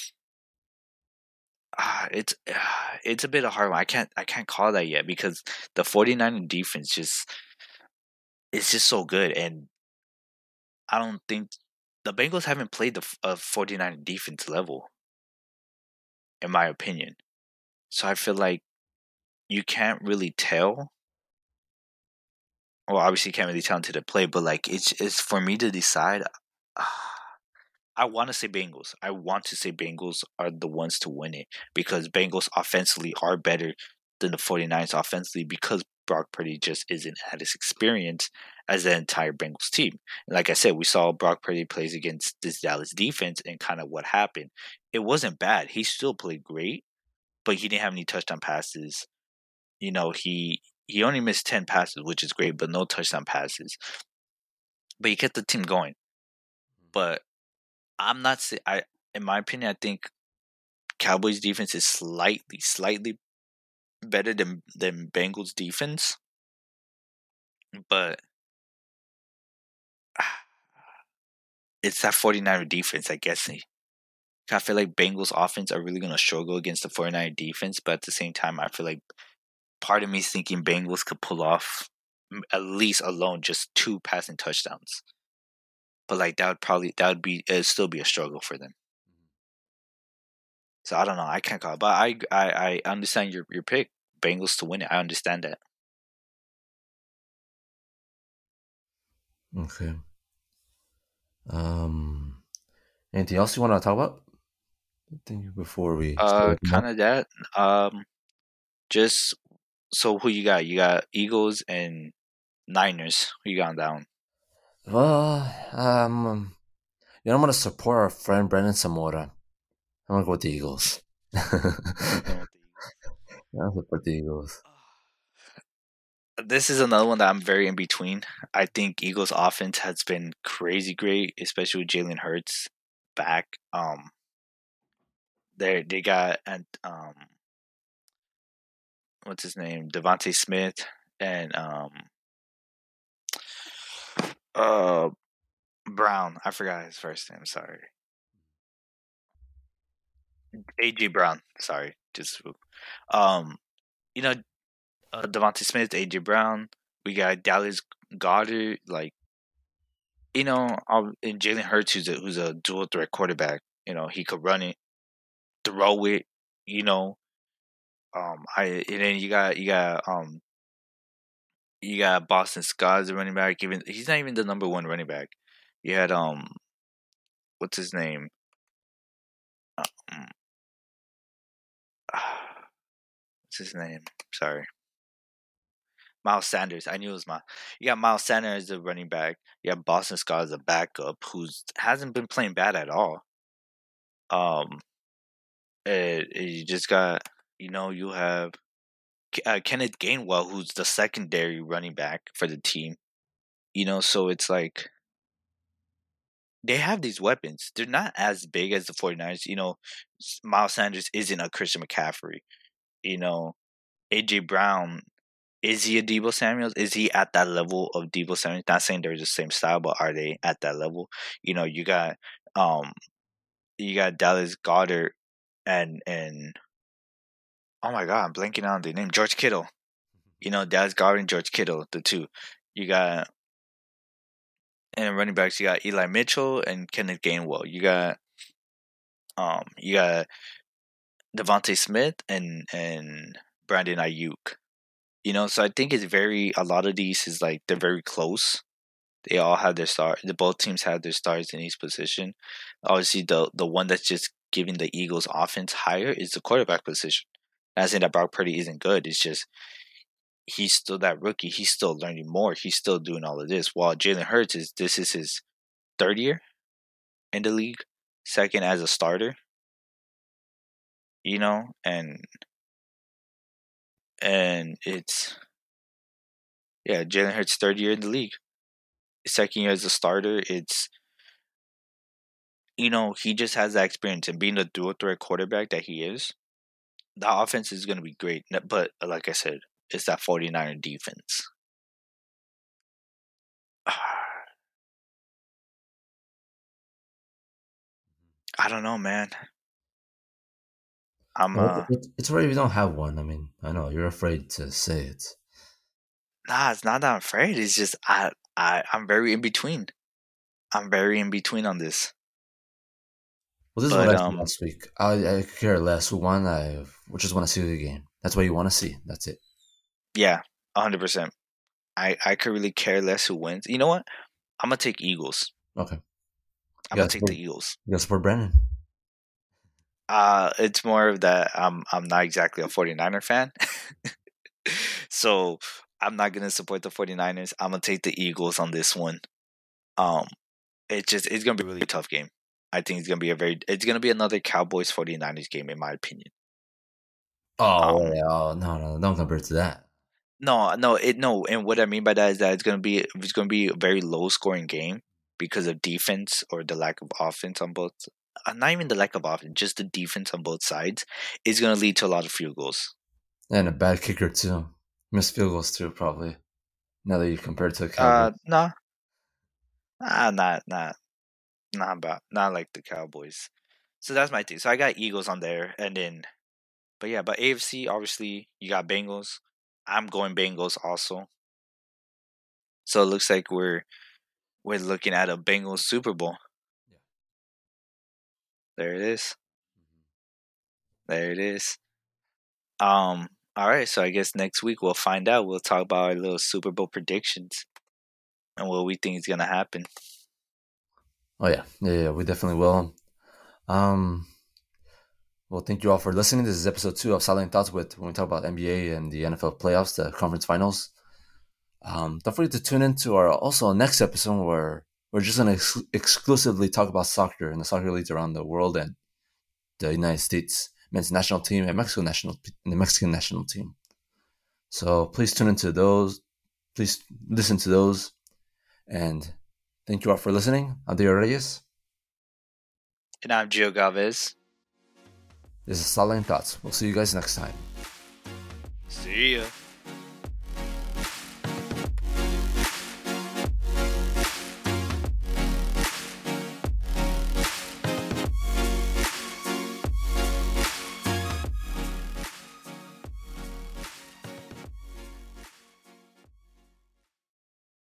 Uh, it's uh, it's a bit of hard one. I can't I can't call that yet because the 49er defense just it's just so good, and I don't think the Bengals haven't played the f- uh, 49er defense level, in my opinion. So I feel like you can't really tell. Well, obviously, you can't really tell until they play, but like it's it's for me to decide. Uh, I want to say Bengals. I want to say Bengals are the ones to win it because Bengals offensively are better than the 49ers offensively because Brock Purdy just isn't at his experience as the entire Bengals team. And like I said, we saw Brock Purdy plays against this Dallas defense and kind of what happened. It wasn't bad. He still played great, but he didn't have any touchdown passes. You know, he he only missed ten passes, which is great, but no touchdown passes. But he kept the team going. But I'm not say I in my opinion, I think Cowboys defense is slightly, slightly better than than Bengals defense, but it's that 49er defense, I guess. I feel like Bengals offense are really gonna struggle against the 49er defense, but at the same time, I feel like part of me is thinking Bengals could pull off at least alone just two passing touchdowns. But like that would probably that would be it'd still be a struggle for them. So I don't know. I can't call it, but I I, I understand your your pick. Bengals to win it. I understand that. okay. Um, anything else you want to talk about? I think before we start Uh, wrapping kind up. of that. Um, just so who you got? You got Eagles and Niners. Who you got on that one? Well, um, you know, I'm gonna support our friend Brendan Samora. I'm gonna go with the Eagles. You going with the I'll support the Eagles. Eagles? This is another one that I'm very in between. I think Eagles offense has been crazy great, especially with Jalen Hurts back. Um, they they got and um, what's his name? Devontae Smith and um, uh, Brown. I forgot his first name. Sorry, A J Brown. Sorry, just um, you know, uh, Devontae Smith, A J Brown. We got Dallas Goddard. Like you know, um, and Jalen Hurts, who's a who's a dual threat quarterback. You know, he could run it, throw it. You know, um, I and then you got you got um you got Boston Scott as a running back. Even he's not even the number one running back. You had um what's his name? Um, what's his name? Sorry. Miles Sanders. I knew it was my. You got Miles Sanders as a running back. You have Boston Scott as a backup, who's hasn't been playing bad at all. Um, and, and you just got you know you have uh, Kenneth Gainwell, who's the secondary running back for the team. You know, so it's like they have these weapons. They're not as big as the 49ers. You know, Miles Sanders isn't a Christian McCaffrey. You know, A J Brown, is he a Debo Samuels? Is he at that level of Debo Samuels? Not saying they're the same style, but are they at that level? You know, you got um you got Dallas Goddard and and oh my god, I'm blanking on the name. George Kittle. You know, Dallas Goddard and George Kittle, the two. You got and running backs, you got Eli Mitchell and Kenneth Gainwell. You got um you got Devontae Smith and and Brandon Ayuk. You know, so I think it's very a lot of these is like they're very close. They all have their star. The both teams have their stars in each position. Obviously, the the one that's just giving the Eagles offense higher is the quarterback position. Not saying that Brock Purdy isn't good. It's just he's still that rookie. He's still learning more. He's still doing all of this. While Jalen Hurts is this is his third year in the league, second as a starter. You know, and and it's yeah, Jalen Hurts' third year in the league. Second year as a starter, it's you know, he just has that experience, and being the dual threat quarterback that he is, the offense is going to be great. But like I said, it's that 49er defense. I don't know, man. I'm Well, uh it- it's alright if you don't have one. I mean, I know you're afraid to say it. nah, it's not that I'm afraid. It's just I I I'm very in between. I'm very in between on this. Well, this is But what I said um last week. I, I could care less who won. I just want to see the game. That's what you want to see. That's it. yeah, one hundred percent. I I could really care less who wins. You know what? I'm gonna take Eagles. Okay. I'm You gonna gotta take support, the Eagles. you gotta support Brandon. Uh it's more of that I'm I'm not exactly a 49er fan. So I'm not gonna support the 49ers. I'm gonna take the Eagles on this one. Um it just it's gonna be a really tough game. I think it's gonna be a very it's gonna be another Cowboys 49ers game in my opinion. Oh, Um yeah, oh no, no, don't compare it to that. no, no, it no, and what I mean by that is that it's gonna be it's gonna be a very low scoring game because of defense or the lack of offense on both uh, not even the lack of offense, just the defense on both sides is gonna lead to a lot of field goals. And a bad kicker too. Missed field goals too, probably. Now that you compare it to the Uh Cowboys. no, nah, not not not about not like the Cowboys. So that's my thing. So I got Eagles on there, and then, but yeah, but A F C obviously you got Bengals. I'm going Bengals also. So it looks like we're we're looking at a Bengals Super Bowl. Yeah. There it is. There it is. Um. All right. So I guess next week we'll find out. We'll talk about our little Super Bowl predictions and what we think is gonna happen. Oh yeah, yeah, yeah. We definitely will. Um. Well, thank you all for listening. This is episode two of Silent Thoughts with when we talk about N B A and the N F L playoffs, the conference finals. Um, don't forget to tune into our also next episode where we're just going to ex- exclusively talk about soccer and the soccer leagues around the world and the United States men's national team and Mexico national and the Mexican national team. So please tune into those. Please listen to those. And thank you all for listening. I'm Diego Reyes. And I'm Gio Galvez. This is Silent Thoughts. We'll see you guys next time. See ya.